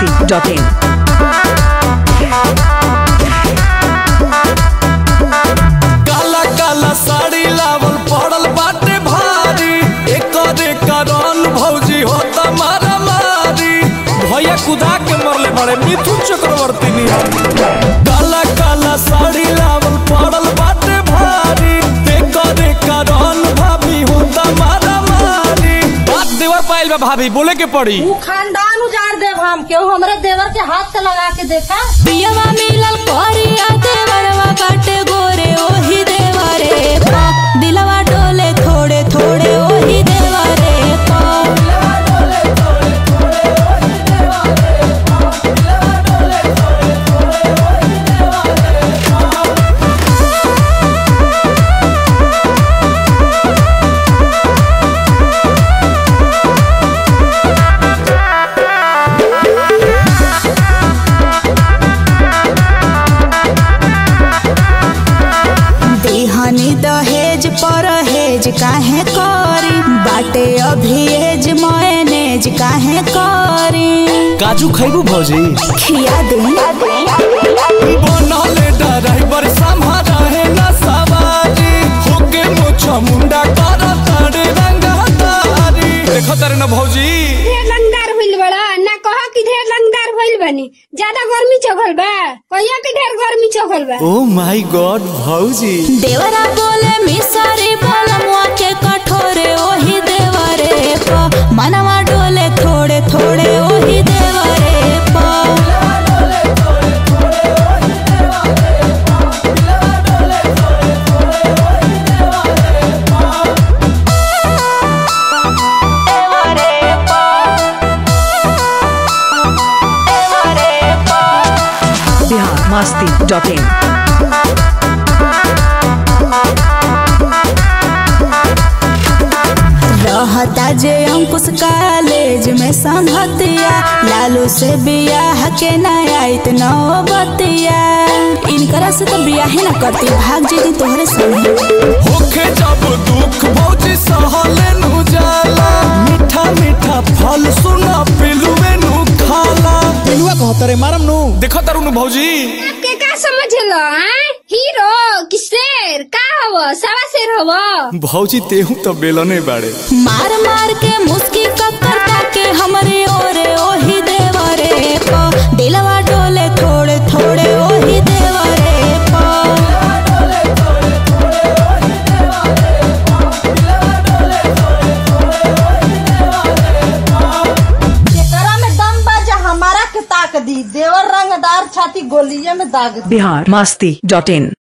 biharmasti.in। काला काला साड़ी लावल पड़ल बाटे भारी, एकरे कारण भौजी होता मारा मारी। भैया कुदा के मरले बड़े मिथुन चक्रवर्ती निहारी। काला काला साड़ी लावल पड़ल बाटे भारी, एकरे कारण भाभी होता मारा मारी। बात देवर पाइल बा भाभी बोले के पड़ी। तू खानदान उजाड़ देव हम केहू हमरे देवर के हाथ से लगा के देखा। पियवा मिलल कोरिया देवरवा बाटे गोरे ओही देवरे पा दिलवा डोले थोड़े थोड़े ओही देवरे पा। दहेज परहेज काहे करी बाटे अभी एज मैनेज काहे करी। काजू खैबू भौजी खिया दे बनले ड्राइवर संभारा है ना सवारी, होके मोछा मुंडा करा तारे रंगदारी। देखो तारे ना भौजी ढेर लंगदार होइल बड़ा ना कहा कि ढेर लंगदार होइल बनी। ज्यादा गर्मी चघल बा कहिया कि ढेर गर्मी चघल बा। ओ माय गॉड भौजी देवरा बोले मिसरी बलमुआ के कठोरे ओही देवरे पा मनवा डोले थोड़े थोड़े ओही देवरे पा। biharmasti.in। रहता जे अंकुश कॉलेज में संगतिया लालू से बियाह के नयाइत नौबतिया इनकरा से तो बियाह ना करती भाग जेदी तोहरे संग। होके जब दुख भौजी सहले नु जाला, मीठा मीठा फल सुना पिलुए नु खाला। पिलुआ कहतरे मारम नु देखो तारू नु भौजी आपके का समझलो हीरो कि शेर का हवो सवा शेर हवो। भौजी तेहू तो बेलने बाड़े। मार मार के मुस्की कक्कर ताके हमरे ओरे ओही देवरे पा दिलवा डोले थोड़े थोड़े ओही देवरे पा। एकरा में दम बाजा हमारा के ताक दी देवर रंगदार छाती गोलिये में दाग दी। biharmasti.in।